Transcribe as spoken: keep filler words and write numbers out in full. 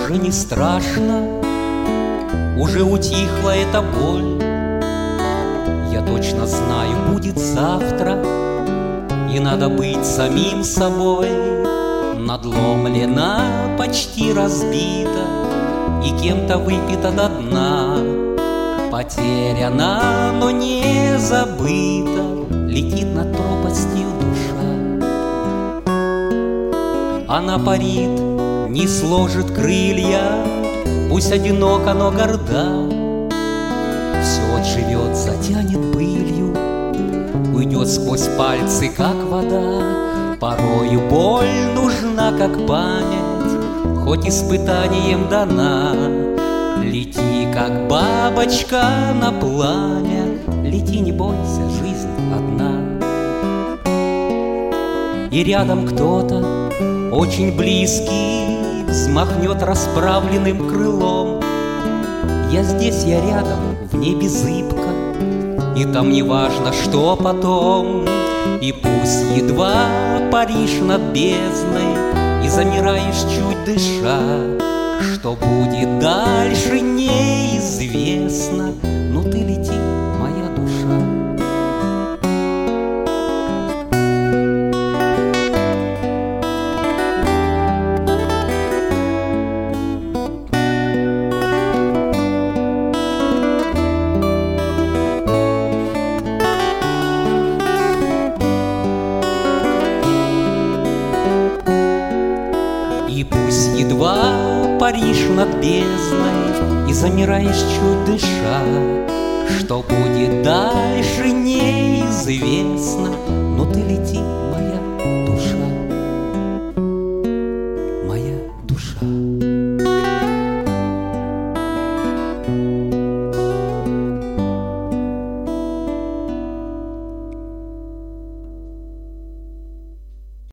Уже не страшно, уже утихла эта боль. Я точно знаю, будет завтра, и надо быть самим собой. Надломлена, почти разбита, и кем-то выпита до дна. Потеряна, но не забыта, летит над пропастью душа. Она парит, не сложит крылья, пусть одиноко, но горда. Все отживет, затянет пылью, уйдет сквозь пальцы, как вода. Порою боль нужна, как память, хоть испытанием дана. Лети, как бабочка на пламя, лети, не бойся, жизнь одна. И рядом кто-то очень близкий взмахнет расправленным крылом. Я здесь, я рядом, в небе зыбко, и там не важно, что потом. И пусть едва паришь над бездной и замираешь, чуть дыша, что будет дальше, неизвестно, но ты лети, моя душа. И пусть едва паришь над бездной и замираешь, чуть дыша, что будет дальше, неизвестно, но ты лети, моя